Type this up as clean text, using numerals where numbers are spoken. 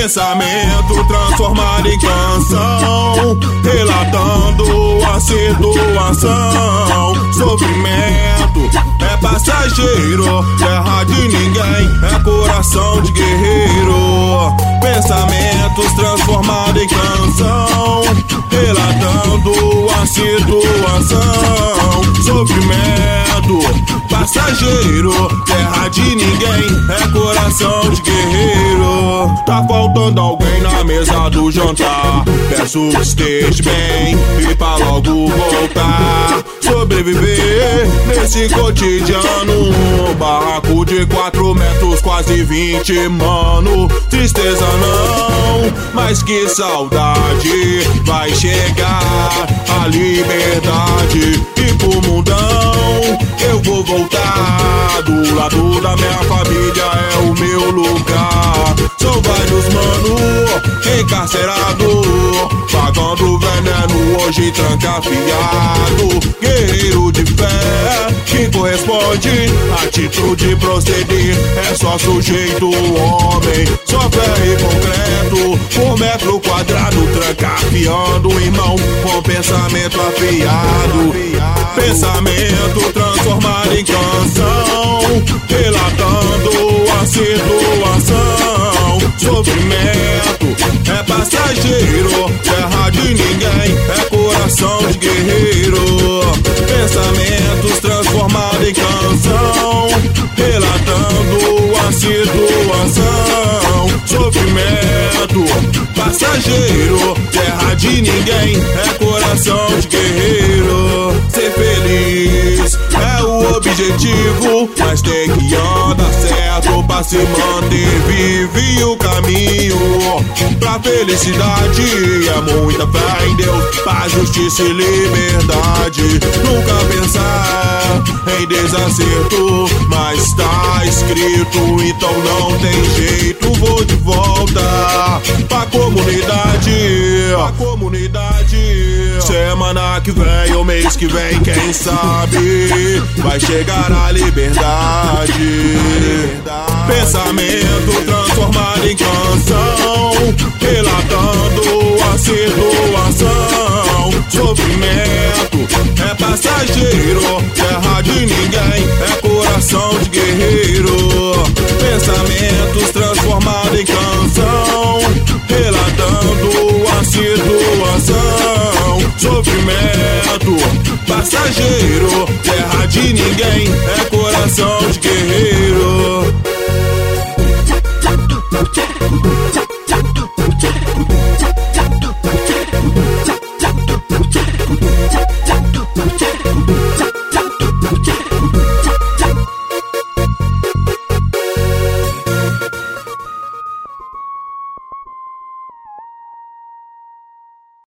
Pensamento transformado em canção, relatando a situação. Sofrimento é passageiro, terra de ninguém é coração de guerreiro. Pensamentos transformados em canção, relatando a situação. Sofrimento passageiro, terra de ninguém é coração de guerreiro. Tá faltando alguém na mesa do jantar, peço que esteja bem e pra logo voltar. Sobreviver nesse cotidiano, barraco de 4 metros, quase 20, mano. Tristeza não, mas que saudade. Vai chegar a liberdade e pro mundão eu vou voltar. Do lado da minha família é o meu lugar. São vários mano encarcerado, pagando veneno, hoje trancafiado. Guerreiro de fé que corresponde, atitude proceder, é só sujeito homem. Só fé e concreto, por metro quadrado, trancafiando, irmão, com pensamento afiado. Pensamento transformado em canção, relatando a situação. Sofrimento é passageiro, terra de ninguém é coração de guerreiro. Pensamentos transformados em canção, relatando a situação. Sofrimento passageiro, terra de ninguém é coração de guerreiro. Ser feliz é o objetivo, mas tem que andar certo pra se manter vivo. E o caminho pra felicidade é muita fé em Deus, paz, justiça e liberdade. Nunca pensar em desacerto, mas tá escrito, então não tem jeito. Vou de volta pra comunidade, semana que vem ou mês que vem, quem sabe vai chegar a liberdade. Pensamento transformado em canção, relatando a situação. Sofrimento é passageiro, terra de ninguém é coração de guerreiro. Pensamentos transformados em canção, relatando a situação. Sofrimento passageiro,